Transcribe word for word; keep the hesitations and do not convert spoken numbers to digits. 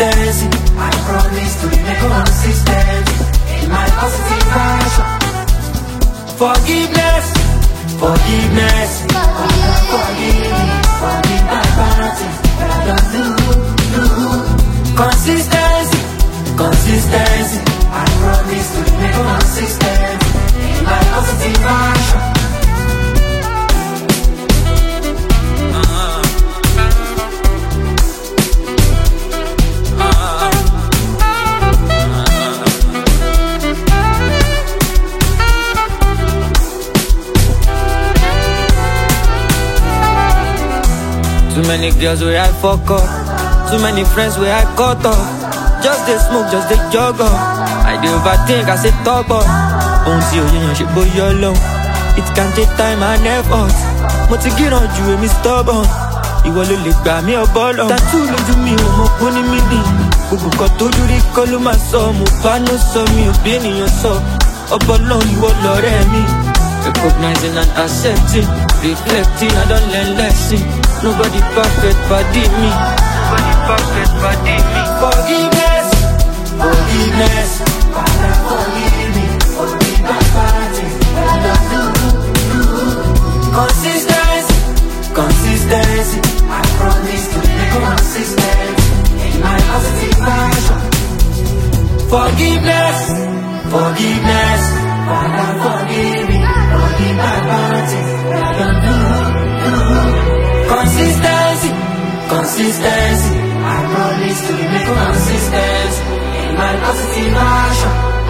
consistency. I promise to remain consistent in my positive action. Forgiveness, forgiveness. Father, forgive me, forgive my bad things that I don't do, do. Consistency, consistency. I promise to remain consistent in my positive action. Too many girls where I fuck up, too many friends where I cut off. Just they smoke, just they jog up. I do overthink, I say talk up. Only you, you should boy your alone. It can take time and effort. Mo ti giran ju èmi stubborn. Ìwọ ló lè gbà mí ọbọlọ. Tattoo lójú mi ò mọ̀ pé ní mí nì. Gbogbo kan tó dúrí kọ́ ló máa sọ. Mo bá ló sọ mi ò bí ènìyàn sọ. Ọbọlọ ìwọ lọ̀rẹ́ mi. Recognizing and accepting, reflecting, I don't learn lesson. Nobody perfect, body me. Nobody perfect, body me. Forgiveness, forgiveness. Father, forgive me, forgive my bad things that I don't do, do. Consistency, consistency. I promise to be consistent in my positive action. Forgiveness, forgiveness. Father, forgive me, forgive my bad things that I don't do, do. Consistency, consistency. I promise to remain consistent in my positive action.